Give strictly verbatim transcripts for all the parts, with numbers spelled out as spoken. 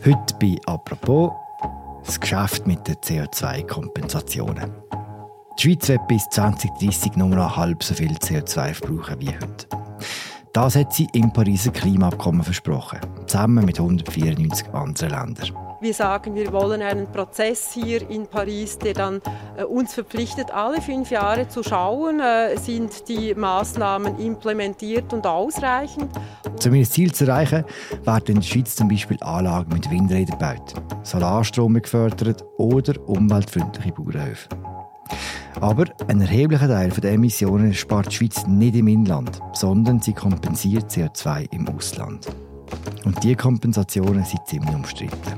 Heute bei «Apropos» das Geschäft mit den C O zwei Kompensationen. Die Schweiz wird bis zwanzig dreissig nur noch halb so viel C O zwei verbrauchen wie heute. Das hat sie im Pariser Klimaabkommen versprochen, zusammen mit hundertvierundneunzig anderen Ländern. Wir sagen, wir wollen einen Prozess hier in Paris, der dann äh, uns verpflichtet, alle fünf Jahre zu schauen, äh, sind die Maßnahmen implementiert und ausreichend. Um ihr Ziel zu erreichen, werden in der Schweiz zum Beispiel Anlagen mit Windrädern gebaut, Solarstrom gefördert oder umweltfreundliche Bauernhöfe. Aber ein erheblicher Teil der Emissionen spart die Schweiz nicht im Inland, sondern sie kompensiert C O zwei im Ausland. Und diese Kompensationen sind ziemlich umstritten.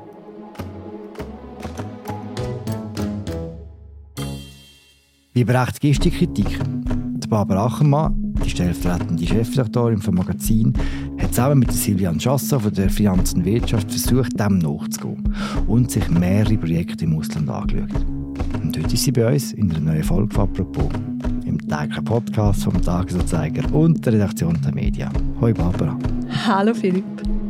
Wie berechtigt ist die Kritik? Die Barbara Achermann, die stellvertretende Chefredaktorin vom Magazin, hat zusammen mit Sylviane Chasson von der Finanz und Wirtschaft versucht, dem nachzugehen und sich mehrere Projekte im Ausland angeschaut. Und heute ist sie bei uns in einer neuen Folge von «Apropos», im täglichen Podcast vom «Tagesanzeiger» und der Redaktion der Medien. Hoi Barbara. Hallo Philipp.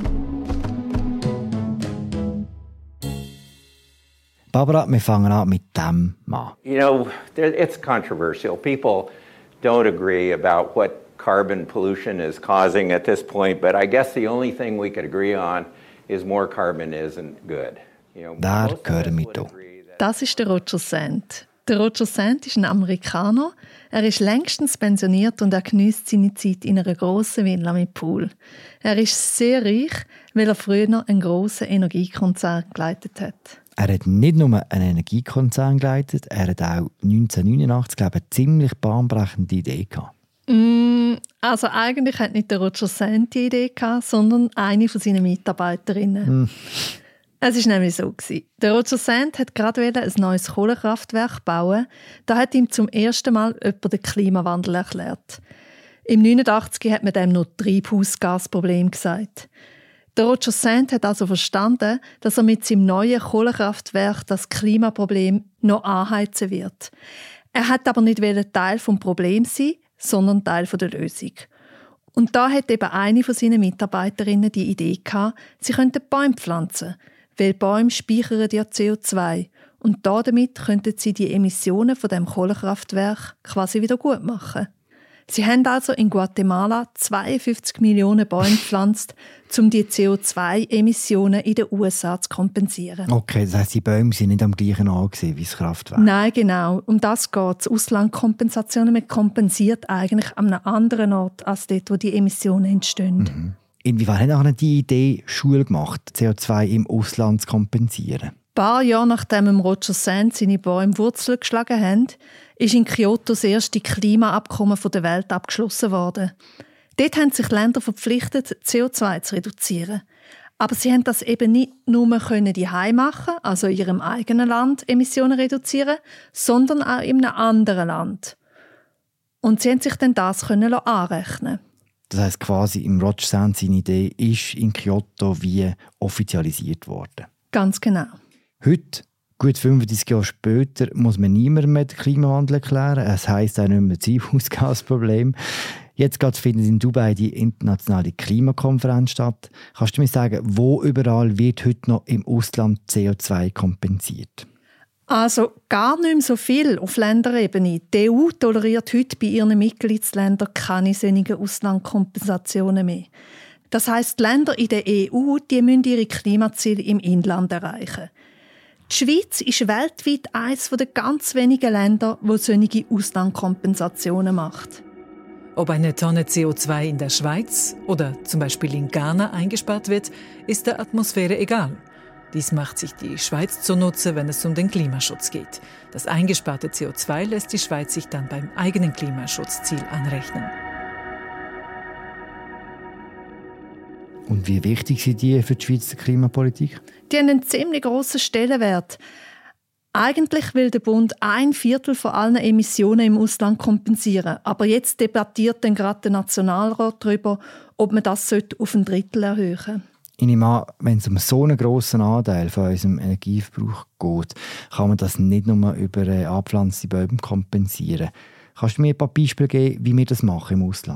Barbara, wir fangen an mit dem Mann. You know, it's controversial. People don't agree about what carbon pollution is causing at this point, but I guess the only thing we could agree on is more carbon isn't good. You know, Der gehört mit hier. Das ist der Roger Sand. Der Roger Sand ist ein Amerikaner. Er ist längstens pensioniert und er genießt seine Zeit in einer grossen Villa mit Pool. Er ist sehr reich, weil er früher einen grossen Energiekonzern geleitet hat. Er hat nicht nur einen Energiekonzern geleitet, er hat auch neunzehnhundertneunundachtzig glaube ich, eine ziemlich bahnbrechende Idee gehabt. Mm, also eigentlich hat nicht der Roger Sand die Idee gehabt, sondern eine von seinen Mitarbeiterinnen. Mm. Es war nämlich so. Der Roger Sand hat gerade ein neues Kohlekraftwerk bauen. Da hat ihm zum ersten Mal jemand den Klimawandel erklärt. Im neunundachtzig hat man dem noch Treibhausgasproblem gesagt. Der Roger Sand hat also verstanden, dass er mit seinem neuen Kohlekraftwerk das Klimaproblem noch anheizen wird. Er hat aber nicht Teil des Problems sein, sondern Teil der Lösung. Und da hat eben eine von seinen Mitarbeiterinnen die Idee gehabt, sie könnten Bäume pflanzen, weil Bäume speichern ja C O zwei. Und damit könnten sie die Emissionen von dem Kohlekraftwerk quasi wieder gut machen. Sie haben also in Guatemala zweiundfünfzig Millionen Bäume gepflanzt, um die C O zwei Emissionen in den U S A zu kompensieren. Okay, das heisst, die Bäume waren nicht am gleichen Ort wie das Kraftwerk? Nein, genau. Um das geht es. Auslandkompensationen. Man kompensiert eigentlich an einem anderen Ort als dort, wo die Emissionen entstehen. Mhm. Inwiefern hat auch die Idee Schule gemacht, C O zwei im Ausland zu kompensieren? Ein paar Jahre nachdem Roger Sand seine Bäume Wurzeln geschlagen haben, ist in Kyoto das erste Klimaabkommen der Welt abgeschlossen worden. Dort haben sich Länder verpflichtet, C O zwei zu reduzieren. Aber sie haben das eben nicht nur daheim machen, also in ihrem eigenen Land Emissionen reduzieren, sondern auch in einem anderen Land. Und sie haben sich dann das anrechnen. Das heisst quasi, im Roger Sand seine Idee ist in Kyoto wie offizialisiert worden. Ganz genau. Heute, gut fünfunddreissig Jahre später, muss man niemandem mehr den Klimawandel erklären. Es heisst auch nicht mehr Treibhausgasproblem. Jetzt gerade findet in Dubai die internationale Klimakonferenz statt. Kannst du mir sagen, wo überall wird heute noch im Ausland C O zwei kompensiert? Also gar nicht mehr so viel auf Länderebene. Die E U toleriert heute bei ihren Mitgliedsländern keine solchen Auslandkompensationen mehr. Das heisst, die Länder in der E U die müssen ihre Klimaziele im Inland erreichen. Die Schweiz ist weltweit eines der ganz wenigen Länder, wo solche Auslandkompensationen macht. Ob eine Tonne C O zwei in der Schweiz oder zum Beispiel in Ghana eingespart wird, ist der Atmosphäre egal. Dies macht sich die Schweiz zunutze, wenn es um den Klimaschutz geht. Das eingesparte C O zwei lässt die Schweiz sich dann beim eigenen Klimaschutzziel anrechnen. Und wie wichtig sind die für die Schweizer Klimapolitik? Die haben einen ziemlich grossen Stellenwert. Eigentlich will der Bund ein Viertel von allen Emissionen im Ausland kompensieren. Aber jetzt debattiert dann gerade der Nationalrat darüber, ob man das auf ein Drittel erhöhen sollte. Ich nehme an, wenn es um so einen grossen Anteil von unserem Energieverbrauch geht, kann man das nicht nur über angepflanzte Bäume kompensieren. Kannst du mir ein paar Beispiele geben, wie wir das machen im Ausland?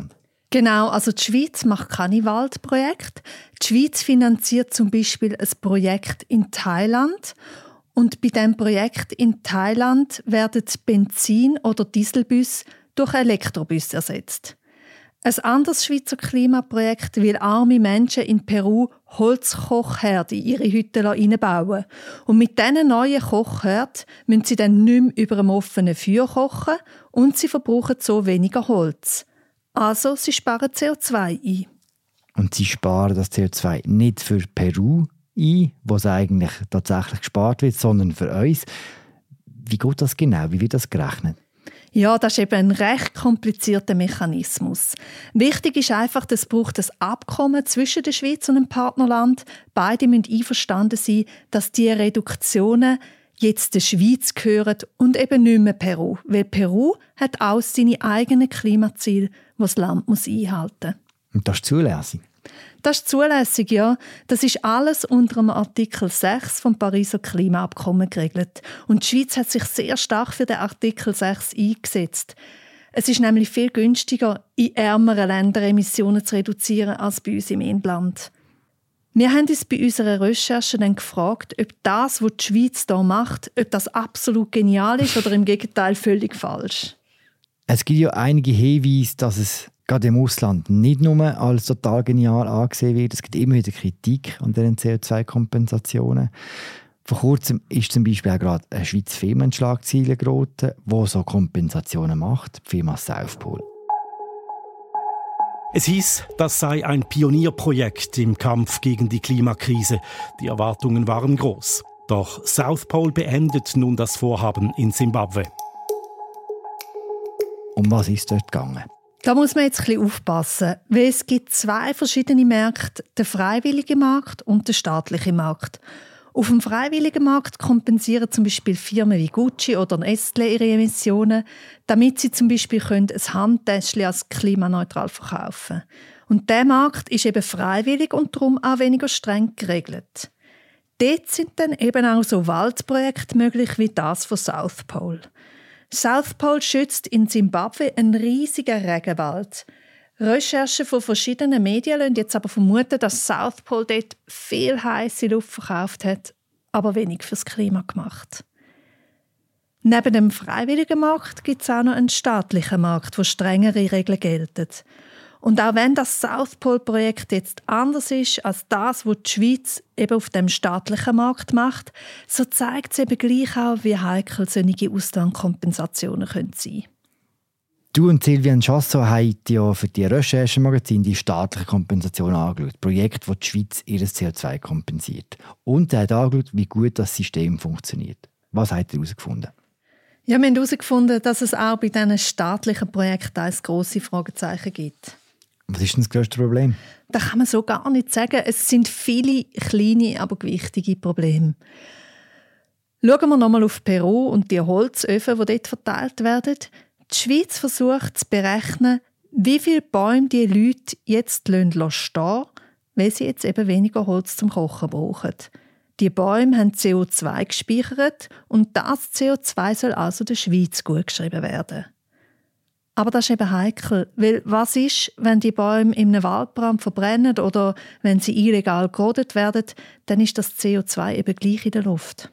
Genau, also die Schweiz macht keine Waldprojekte. Die Schweiz finanziert zum Beispiel ein Projekt in Thailand. Und bei diesem Projekt in Thailand werden Benzin- oder Dieselbus durch Elektrobus ersetzt. Ein anderes Schweizer Klimaprojekt will arme Menschen in Peru Holzkochherde in ihre Hütten einbauen. Und mit diesen neuen Kochherden müssen sie dann nicht mehr über einem offenen Feuer kochen und sie verbrauchen so weniger Holz. Also sie sparen C O zwei ein. Und sie sparen das C O zwei nicht für Peru ein, wo es eigentlich tatsächlich gespart wird, sondern für uns. Wie geht das genau? Wie wird das gerechnet? Ja, das ist eben ein recht komplizierter Mechanismus. Wichtig ist einfach, dass es braucht ein Abkommen zwischen der Schweiz und dem Partnerland. Beide müssen einverstanden sein, dass diese Reduktionen jetzt der Schweiz gehören und eben nicht mehr Peru. Weil Peru hat auch seine eigenen Klimaziele, die das Land muss einhalten muss. Und das ist zulässig? Das ist zulässig, ja. Das ist alles unter dem Artikel sechs vom Pariser Klimaabkommen geregelt. Und die Schweiz hat sich sehr stark für den Artikel sechs eingesetzt. Es ist nämlich viel günstiger, in ärmeren Ländern Emissionen zu reduzieren, als bei uns im Inland. Wir haben uns bei unserer Recherche dann gefragt, ob das, was die Schweiz hier macht, ob das absolut genial ist oder im Gegenteil völlig falsch. Es gibt ja einige Hinweise, dass es gerade im Ausland nicht nur als total genial angesehen wird. Es gibt immer wieder Kritik an diesen C O zwei Kompensationen. Vor kurzem ist zum Beispiel auch gerade eine Schweizer Firma in Schlagzeilen geraten, die so Kompensationen macht, die Firma South Pole. Es hieß, das sei ein Pionierprojekt im Kampf gegen die Klimakrise. Die Erwartungen waren groß. Doch South Pole beendet nun das Vorhaben in Simbabwe. Um was ist dort gegangen? Da muss man jetzt ein bisschen aufpassen, weil es gibt zwei verschiedene Märkte, den freiwilligen Markt und den staatlichen Markt. Auf dem freiwilligen Markt kompensieren zum Beispiel Firmen wie Gucci oder Nestlé ihre Emissionen, damit sie zum Beispiel ein Handtäschchen als klimaneutral verkaufen können. Und dieser Markt ist eben freiwillig und darum auch weniger streng geregelt. Dort sind dann eben auch so Waldprojekte möglich wie das von South Pole. South Pole schützt in Simbabwe einen riesigen Regenwald. Recherchen von verschiedenen Medien lassen jetzt aber vermuten, dass South Pole dort viel heisse Luft verkauft hat, aber wenig fürs Klima gemacht. Neben dem freiwilligen Markt gibt es auch noch einen staatlichen Markt, wo strengere Regeln gelten. Und auch wenn das South Pole-Projekt jetzt anders ist als das, was die Schweiz eben auf dem staatlichen Markt macht, so zeigt es eben gleich auch, wie heikel solche Auslandkompensationen sein können. Du und Sylviane Chassot haben ja für die Recherchemagazin die staatliche Kompensation angeschaut. Projekt, wo die Schweiz ihr C O zwei kompensiert. Und er hat angeschaut, wie gut das System funktioniert. Was habt ihr herausgefunden? Ja, wir haben herausgefunden, dass es auch bei diesen staatlichen Projekten ein grosses Fragezeichen gibt. Was ist denn das grösste Problem? Das kann man so gar nicht sagen. Es sind viele kleine, aber gewichtige Probleme. Schauen wir nochmal auf Peru und die Holzöfen, die dort verteilt werden. Die Schweiz versucht zu berechnen, wie viele Bäume die Leute jetzt stehen lassen, weil sie jetzt eben weniger Holz zum Kochen brauchen. Die Bäume haben C O zwei gespeichert und das C O zwei soll also der Schweiz gutgeschrieben werden. Aber das ist eben heikel, weil was ist, wenn die Bäume in einem Waldbrand verbrennen oder wenn sie illegal gerodet werden, dann ist das C O zwei eben gleich in der Luft.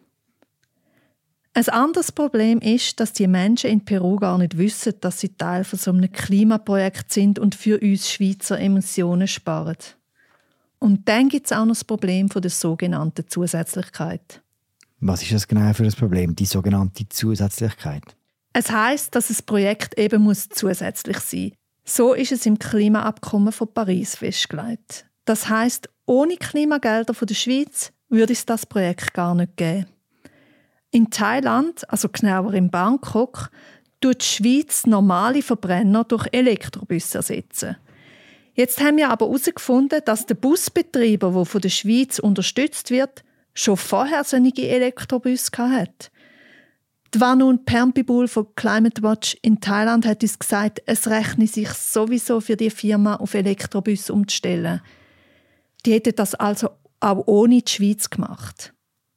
Ein anderes Problem ist, dass die Menschen in Peru gar nicht wissen, dass sie Teil von so einem Klimaprojekt sind und für uns Schweizer Emissionen sparen. Und dann gibt es auch noch das Problem der sogenannten Zusätzlichkeit. Was ist das genau für ein Problem, die sogenannte Zusätzlichkeit? Es heisst, dass das Projekt eben muss zusätzlich sein muss. So ist es im Klimaabkommen von Paris festgelegt. Das heisst, ohne Klimagelder von der Schweiz würde es das Projekt gar nicht geben. In Thailand, also genauer in Bangkok, tut die Schweiz normale Verbrenner durch Elektrobusse ersetzen. Jetzt haben wir aber herausgefunden, dass der Busbetreiber, der von der Schweiz unterstützt wird, schon vorher solche Elektrobusse hatte. Die Vanun Permpibul von Climate Watch in Thailand hat uns gesagt, es rechne sich sowieso für die Firma auf Elektrobusse umzustellen. Die hätte das also auch ohne die Schweiz gemacht.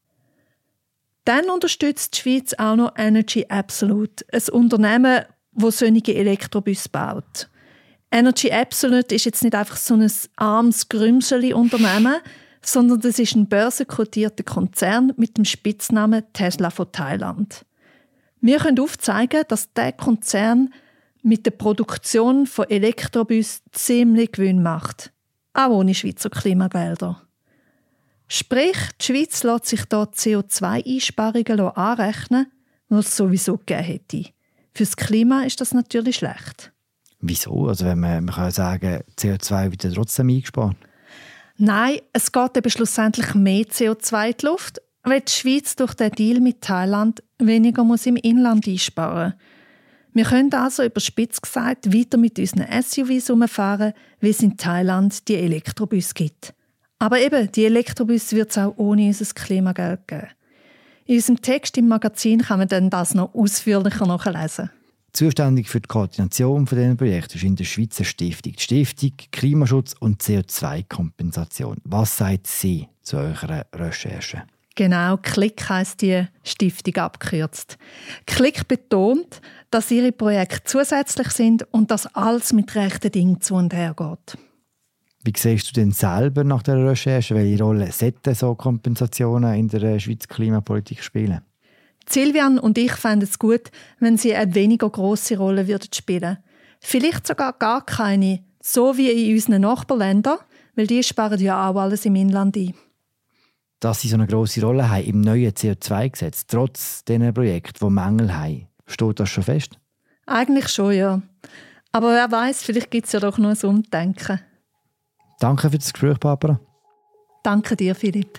Dann unterstützt die Schweiz auch noch Energy Absolute, ein Unternehmen, das solche Elektrobusse baut. Energy Absolute ist jetzt nicht einfach so ein armes Grümscheli-Unternehmen, sondern das ist ein börsenkotierter Konzern mit dem Spitznamen Tesla von Thailand. Wir können aufzeigen, dass dieser Konzern mit der Produktion von Elektrobussen ziemlich Gewinn macht. Auch ohne Schweizer Klimagelder. Sprich, die Schweiz lässt sich hier C O zwei Einsparungen anrechnen, die es sowieso gegeben hätte. Für das Klima ist das natürlich schlecht. Wieso? Also wenn man, man kann sagen, C O zwei wird ja trotzdem eingespart. Nein, es geht eben schlussendlich mehr C O zwei in die Luft, weil die Schweiz durch den Deal mit Thailand weniger muss im Inland einsparen muss. Wir können also überspitzt gesagt weiter mit unseren S U Vs herumfahren, wie es in Thailand die Elektrobus gibt. Aber eben, die Elektrobus wird es auch ohne unser Klimageld geben. In unserem Text im Magazin kann man dann das noch ausführlicher nachlesen. Zuständig für die Koordination von diesen Projekten ist in der Schweizer Stiftung. Die Stiftung Klimaschutz und C O zwei Kompensation. Was sagt sie zu eurer Recherche? Genau, Klick heisst die Stiftung abgekürzt. Klick betont, dass ihre Projekte zusätzlich sind und dass alles mit rechten Dingen zu und her geht. Wie siehst du denn selber nach der Recherche, welche Rolle sollten so Kompensationen in der Schweizer Klimapolitik spielen? Silvian und ich fänden es gut, wenn sie eine weniger grosse Rolle würden spielen. Vielleicht sogar gar keine, so wie in unseren Nachbarländern, weil die sparen ja auch alles im Inland ein. Dass sie so eine grosse Rolle haben im neuen C O zwei Gesetz, trotz diesen Projekten, die Mängel haben, steht das schon fest? Eigentlich schon, ja. Aber wer weiß, vielleicht gibt es ja doch noch ein Umdenken. Danke für das Gespräch, Barbara. Danke dir, Philipp.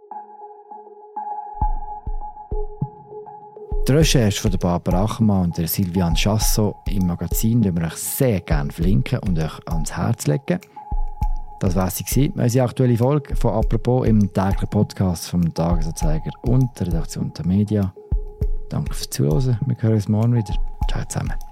Die Recherche von Barbara Achermann und der Sylviane Chassot im Magazin verlinken wir euch sehr gerne verlinken und euch ans Herz legen. Das war sie, unsere aktuelle Folge von «Apropos» im täglichen Podcast vom Tagesanzeiger und der Redaktion der Media. Danke fürs Zuhören. Wir hören uns morgen wieder. Ciao zusammen.